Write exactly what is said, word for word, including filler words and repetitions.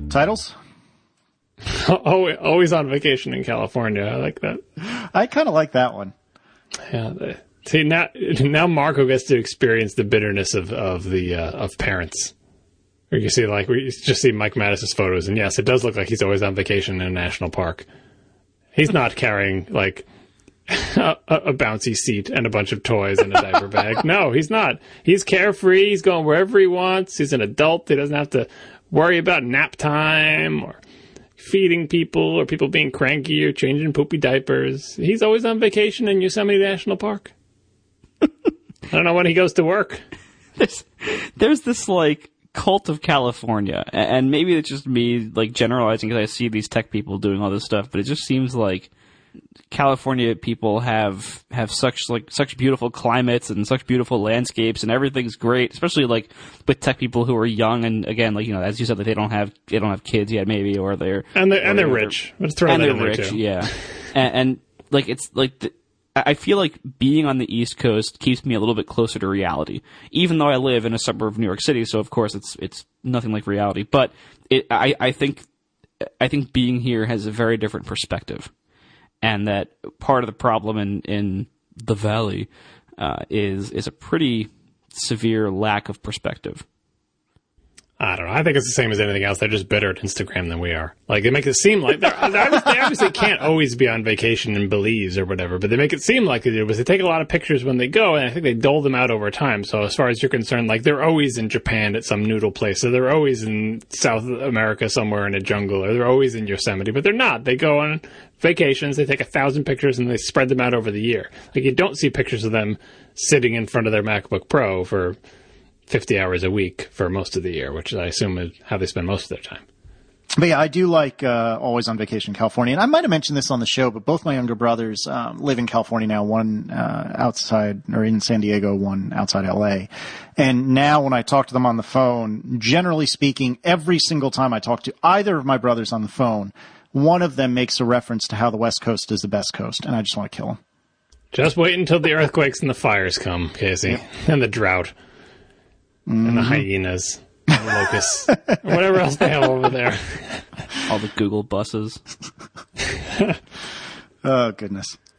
Titles? Oh, always on vacation in California. I like that. I kind of like that one. Yeah. They, see now, now Marco gets to experience the bitterness of of the uh, of parents. Where you see like we just see Mike Mattis's photos, and yes, it does look like he's always on vacation in a national park. He's not carrying like a, a bouncy seat and a bunch of toys and a diaper bag. No, he's not. He's carefree. He's going wherever he wants. He's an adult. He doesn't have to worry about nap time or feeding people or people being cranky or changing poopy diapers. He's always on vacation in Yosemite National Park. I don't know when he goes to work. There's, there's this, like, cult of California, and maybe it's just me, like, generalizing because I see these tech people doing all this stuff, but it just seems like California people have have such like such beautiful climates and such beautiful landscapes, and everything's great, especially like with tech people who are young and again, like you know, as you said, that they don't have they don't have kids yet, maybe, or they're and they're and they're rich. Let's throw and that they're in there rich, too. yeah. and, and like it's like the, I feel like being on the East Coast keeps me a little bit closer to reality, even though I live in a suburb of New York City. So of course it's it's nothing like reality, but it I I think I think being here has a very different perspective. And that part of the problem in, in the Valley uh, is is a pretty severe lack of perspective. I don't know. I think it's the same as anything else. They're just better at Instagram than we are. Like, they make it seem like they're, they obviously can't always be on vacation in Belize or whatever, but they make it seem like they do because they take a lot of pictures when they go, and I think they dole them out over time. So as far as you're concerned, like, they're always in Japan at some noodle place, or they're always in South America somewhere in a jungle, or they're always in Yosemite, but they're not. They go on vacations, they take a thousand pictures, and they spread them out over the year. Like, you don't see pictures of them sitting in front of their MacBook Pro for fifty hours a week for most of the year, which I assume is how they spend most of their time. But yeah, I do like uh, Always on Vacation in California. And I might have mentioned this on the show, but both my younger brothers um, live in California now, one uh, outside or in San Diego, one outside L A. And now when I talk to them on the phone, generally speaking, every single time I talk to either of my brothers on the phone, one of them makes a reference to how the West Coast is the best coast, and I just want to kill them. Just wait until the earthquakes and the fires come, Casey, yep. And the drought. Mm-hmm. And the hyenas, and the locusts, or whatever else they have over there. All the Google buses. Oh, goodness.